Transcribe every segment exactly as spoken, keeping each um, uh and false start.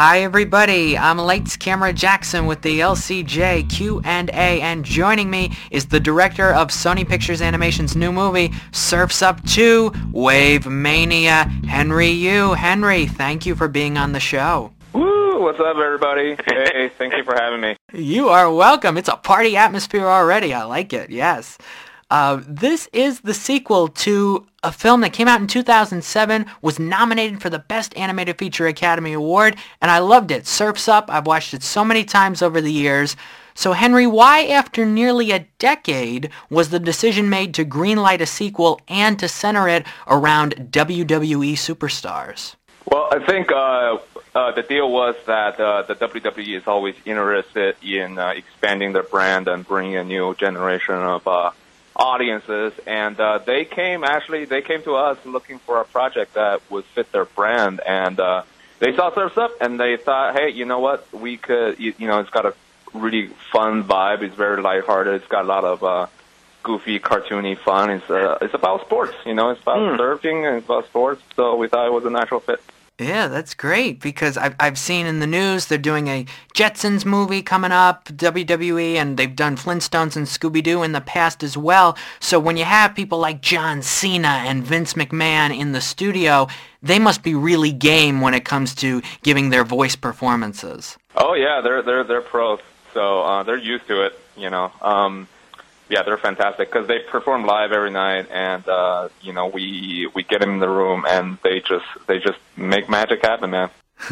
Hi everybody, I'm Lights Camera Jackson with the L C J Q and A, and joining me is the director of Sony Pictures Animation's new movie, Surf's Up two, Wave Mania, Henry Yu. Henry, thank you for being on the show. Woo! What's up, everybody? Hey, thank you for having me. You are welcome. It's a party atmosphere already. I like it, yes. Uh, this is the sequel to a film that came out in two thousand seven, was nominated for the Best Animated Feature Academy Award, and I loved it. Surf's Up. I've watched it so many times over the years. So, Henry, why, after nearly a decade, was the decision made to greenlight a sequel and to center it around W W E superstars? Well, I think uh, uh, the deal was that uh, the W W E is always interested in uh, expanding their brand and bringing a new generation of uh, audiences, and uh, they came actually they came to us looking for a project that would fit their brand, and uh, they saw Surf's Up and they thought, hey, you know what, we could, you, you know, it's got a really fun vibe, it's very lighthearted, it's got a lot of uh, goofy, cartoony fun, it's uh, it's about sports, you know, it's about mm. surfing and it's about sports, so we thought it was a natural fit. Yeah, that's great, because I've, I've seen in the news they're doing a Jetsons movie coming up, W W E, and they've done Flintstones and Scooby-Doo in the past as well. So when you have people like John Cena and Vince McMahon in the studio, they must be really game when it comes to giving their voice performances. Oh, yeah, they're they're they're pros, so uh, they're used to it, you know. Um, Yeah, they're fantastic because they perform live every night, and uh, you know we we get them in the room, and they just they just make magic happen, man.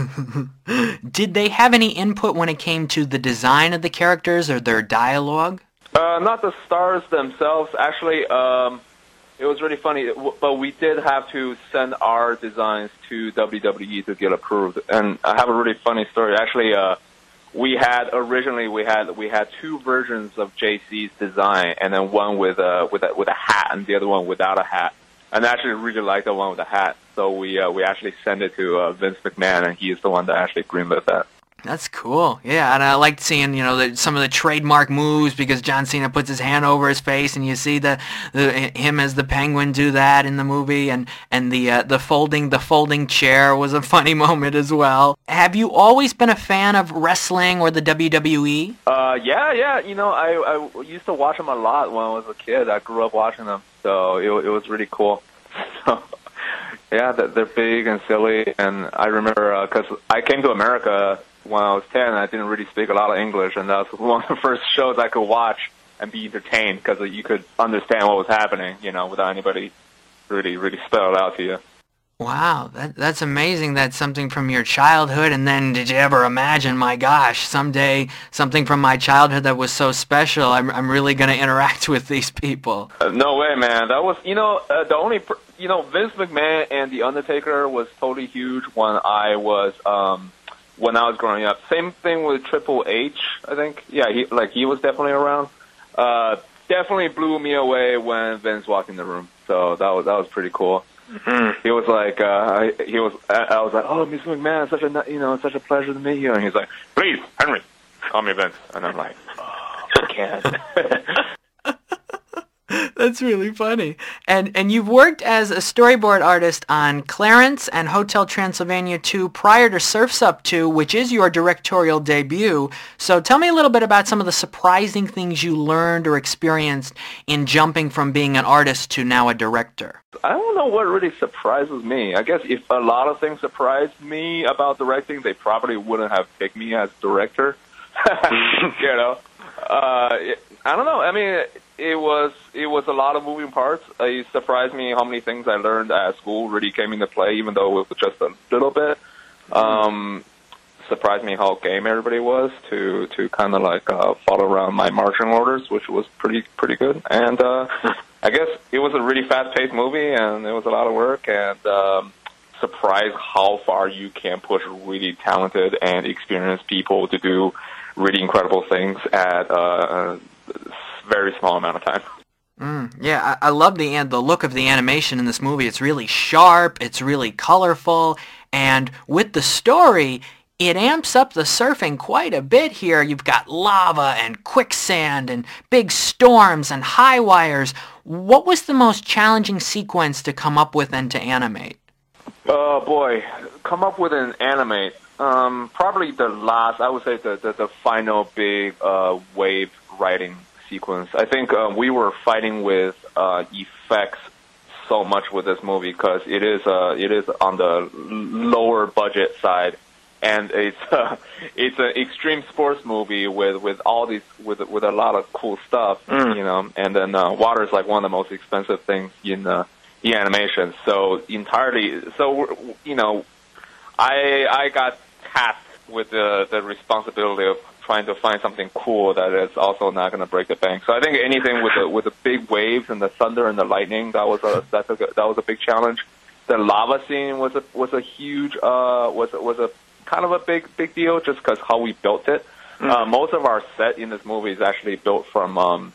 Did they have any input when it came to the design of the characters or their dialogue? Uh, not the stars themselves. Actually, um, it was really funny, but we did have to send our designs to W W E to get approved. And I have a really funny story. Actually, uh, We had originally we had we had two versions of J C's design, and then one with a with a with a hat, and the other one without a hat. And I actually really liked the one with the hat, so we uh, we actually sent it to uh, Vince McMahon, and he's the one that actually greenlit that. That's cool. Yeah, and I liked seeing, you know, the, some of the trademark moves, because John Cena puts his hand over his face, and you see the, the him as the Penguin do that in the movie, and and the uh, the folding the folding chair was a funny moment as well. Have you always been a fan of wrestling or the W W E? Uh, yeah, yeah. You know, I I used to watch them a lot when I was a kid. I grew up watching them, so it it was really cool. So, yeah, they're big and silly, and I remember because uh, I came to America when I was ten, I didn't really speak a lot of English, and that was one of the first shows I could watch and be entertained, because you could understand what was happening, you know, without anybody really, really spell it out to you. Wow, that that's amazing. That's something from your childhood, and then did you ever imagine, my gosh, someday something from my childhood that was so special, I'm I'm really going to interact with these people? Uh, no way, man. That was, you know, uh, the only, pr- you know, Vince McMahon and The Undertaker was totally huge when I was, um, when I was growing up. Same thing with Triple H, I think. Yeah, he like he was definitely around. Uh, definitely blew me away when Vince walked in the room. So that was that was pretty cool. Mm-hmm. He was like, uh, he was. I, I was like, oh, Mister McMahon, such a you know, such a pleasure to meet you. And he's like, please, Henry, call me Vince. And I'm like, oh, I can't. That's really funny. And and you've worked as a storyboard artist on Clarence and Hotel Transylvania two prior to Surf's Up two, which is your directorial debut. So tell me a little bit about some of the surprising things you learned or experienced in jumping from being an artist to now a director. I don't know what really surprises me. I guess if a lot of things surprised me about directing, they probably wouldn't have picked me as director. You know? Uh, it, I don't know. I mean, it was it was a lot of moving parts. It surprised me how many things I learned at school really came into play, even though it was just a little bit. Um, surprised me how game everybody was to to kind of like uh, follow around my marching orders, which was pretty pretty good. And uh, I guess it was a really fast-paced movie, and it was a lot of work. And um, surprised how far you can push really talented and experienced people to do really incredible things at uh, a very small amount of time. Mm, yeah, I, I love the and the look of the animation in this movie. It's really sharp, it's really colorful, and with the story, it amps up the surfing quite a bit here. You've got lava and quicksand and big storms and high wires. What was the most challenging sequence to come up with and to animate? Oh, boy. Come up with and animate. um, probably the last, I would say the, the, the final big uh, wave riding sequence. I think uh, we were fighting with uh, effects so much with this movie because it is uh, it is on the lower budget side, and it's uh, it's an extreme sports movie with, with all these with with a lot of cool stuff, mm. you know. And then uh, water is like one of the most expensive things in uh, in animation. So entirely, so you know, I I got tasked with the the responsibility of trying to find something cool that is also not going to break the bank. So I think anything with the with the big waves and the thunder and the lightning, that was a that's a that was a big challenge. The lava scene was a was a huge uh was was a kind of a big big deal just because how we built it. Mm. Uh, most of our set in this movie is actually built from um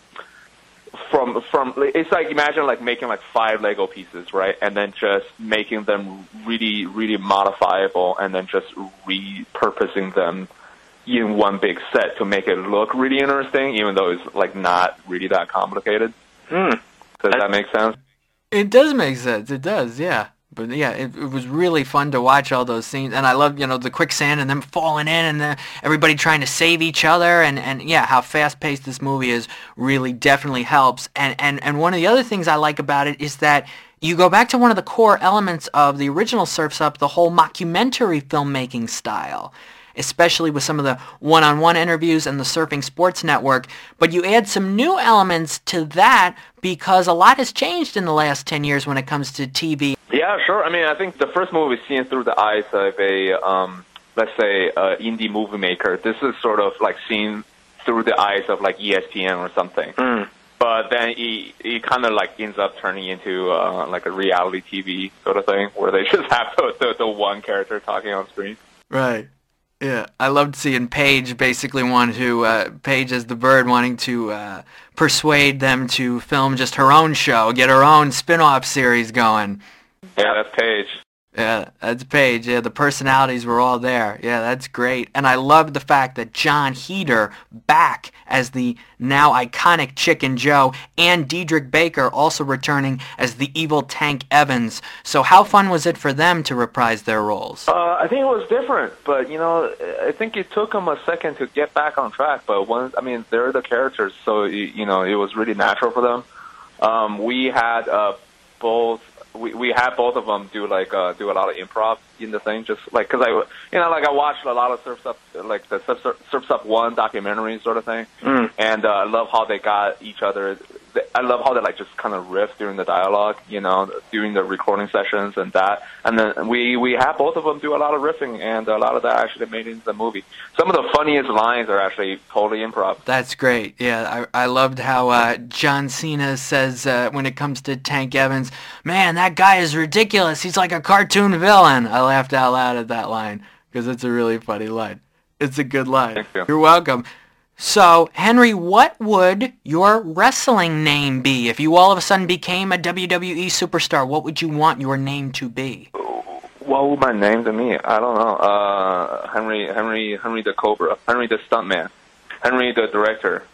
from from it's like imagine like making like five Lego pieces, right, and then just making them really really modifiable and then just repurposing them in one big set to make it look really interesting, even though it's like not really that complicated. Mm. Does that make sense? It does make sense. It does, yeah. But yeah, it, it was really fun to watch all those scenes, and I love, you know, the quicksand and them falling in, and the, everybody trying to save each other, and, and yeah, how fast-paced this movie is really definitely helps. And, and and one of the other things I like about it is that you go back to one of the core elements of the original Surf's Up, the whole mockumentary filmmaking style, especially with some of the one-on-one interviews and the Surfing Sports Network. But you add some new elements to that because a lot has changed in the last ten years when it comes to T V. Yeah, sure. I mean, I think the first movie is seen through the eyes of a, um, let's say, uh, indie movie maker. This is sort of like seen through the eyes of like E S P N or something. Mm. But then it, it kind of like ends up turning into uh, like a reality T V sort of thing where they just have the, the, the one character talking on screen. Right. Yeah, I loved seeing Paige basically wanted to, uh, Paige as the bird wanting to uh, persuade them to film just her own show, get her own spin-off series going. Yeah, that's Paige. Yeah, that's Paige. Yeah, the personalities were all there. Yeah, that's great. And I love the fact that Jon Heder, back as the now iconic Chicken Joe, and Diedrich Baker also returning as the evil Tank Evans. So how fun was it for them to reprise their roles? Uh, I think it was different, but, you know, I think it took them a second to get back on track. But, once, I mean, they're the characters, so, you know, it was really natural for them. Um, we had uh, both... We we had both of them do like uh, do a lot of improv in the thing, just like because I you know like I watched a lot of Surf's Up, like the Surf, Surf's Up One documentary sort of thing, mm. and uh, I love how they got each other. I love how they like just kind of riff during the dialogue, you know, during the recording sessions and that. And then we we had both of them do a lot of riffing, and a lot of that actually made it into the movie. Some of the funniest lines are actually totally improv. That's great. Yeah, I I loved how uh, John Cena says uh, when it comes to Tank Evans, man, that guy is ridiculous. He's like a cartoon villain. I laughed out loud at that line because it's a really funny line. It's a good line. Thank you. You're welcome. So, Henry, what would your wrestling name be? If you all of a sudden became a W W E superstar, what would you want your name to be? What would my name to me? I don't know. Uh, Henry, Henry, Henry the Cobra. Henry the Stuntman. Henry the Director.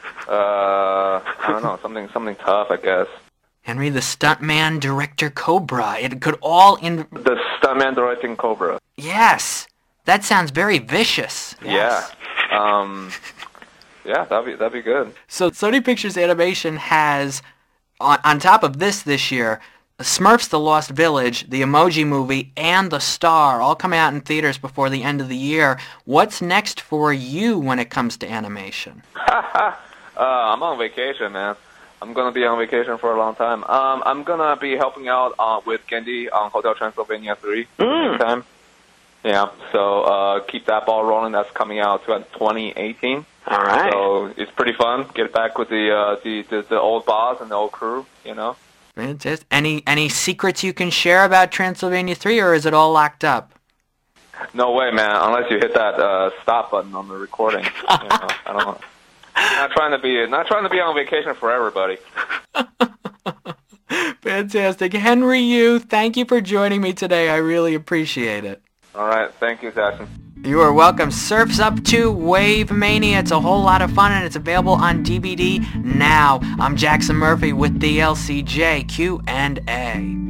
Uh, I don't know. Something, something tough, I guess. Henry the Stuntman, Director, Cobra. It could all in... The Stuntman Directing Cobra. Yes. That sounds very vicious. Yes. Yeah. Um... Yeah, that'd be that'd be good. So Sony Pictures Animation has, on, on top of this this year, Smurfs: The Lost Village, the Emoji Movie, and The Star all coming out in theaters before the end of the year. What's next for you when it comes to animation? uh, I'm on vacation, man. I'm gonna be on vacation for a long time. Um, I'm gonna be helping out uh, with Gendy on Hotel Transylvania three mm. next time. Yeah, so uh, keep that ball rolling. That's coming out to twenty eighteen. All right. So it's pretty fun. Get back with the, uh, the, the the old boss and the old crew, you know. Fantastic. Any any secrets you can share about Transylvania three, or is it all locked up? No way, man. Unless you hit that uh, stop button on the recording. you know, I don't know. Not trying to be not trying to be on vacation forever, buddy. Fantastic, Henry Yu. Thank you for joining me today. I really appreciate it. All right. Thank you, Jackson. You are welcome. Surf's Up two Wave Mania. It's a whole lot of fun, and it's available on D V D now. I'm Jackson Murphy with the L C J Q and A.